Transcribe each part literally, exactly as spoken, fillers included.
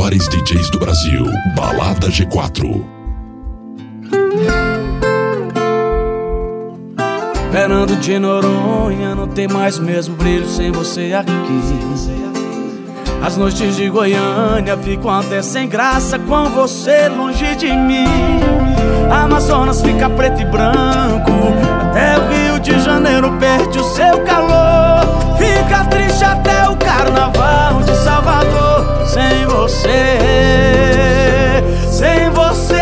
melhores D Js do Brasil. Balada G quatro. Fernando de Noronha não tem mais o mesmo brilho sem você aqui. As noites de Goiânia ficam até sem graça com você longe de mim. Amazonas fica preto e branco, até o Rio de Janeiro perde o seu calor. Fica triste até o Carnaval de Salvador sem você, sem você.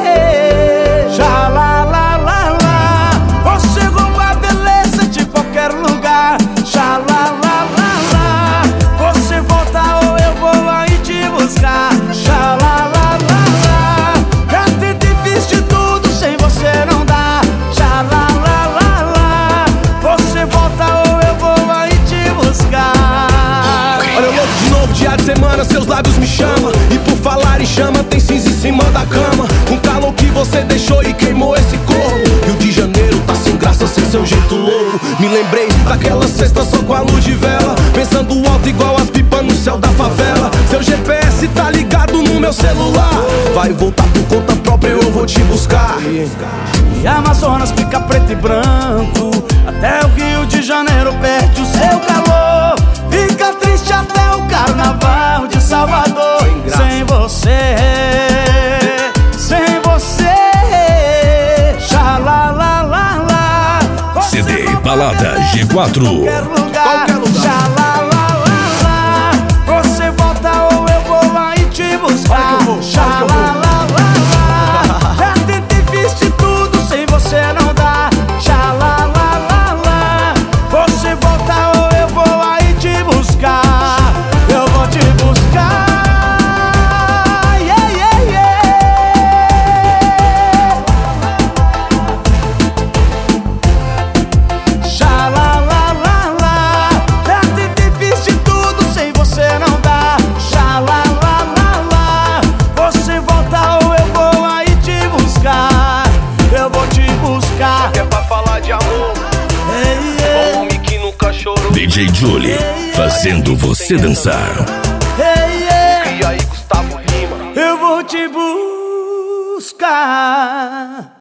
Já lá, lá, lá, lá, você rouba a beleza de qualquer lugar. Já lá, lá, lá, lá, você volta ou eu vou aí te buscar. Já lá, lá, lá, lá, já tentei, fiz de tudo, sem você não dá. Já lá, lá, lá, lá, você volta ou eu vou aí te buscar. Olha eu louco de novo, dia de semana, seus lábios me chamam. E por falar em chama, tem cinza em cima da cama. Um calor que você deixou e queimou esse corpo. Rio de Janeiro tá sem graça, sem seu jeito louco. Me lembrei daquela sexta só com a luz de vela, pensando alto igual as pipas no céu da favela. Seu G P S tá ligado no meu celular. Vai voltar por conta própria, eu vou te buscar. E Amazonas fica preto e branco, até o Rio de Janeiro perde o seu calor. Fica triste até o Carnaval de Salvador sem você, sem você. Já lá, lá, lá, lá, C D Balada G quatro. qualquer lugar. Já lá, lá, lá, lá, você volta ou eu vou aí te buscar. Já lá, lá, lá, lá, já tentei, fiz de tudo, sem você não dá. Já lá, lá, lá, lá, você volta ou eu vou aí te buscar. Eu vou te buscar. Yeah, yeah, yeah. Já lá, lá, lá, lá, já tentei, fiz de tudo, sem você não dá. Já lá, lá, lá, lá, você volta ou eu vou aí te buscar. Eu vou te buscar. É pra falar de amor, Hey, yeah. um homem que nunca chorou. D J Julie, fazendo você dançar. Hey, yeah. E aí, Gustavo Lima? Eu vou te buscar.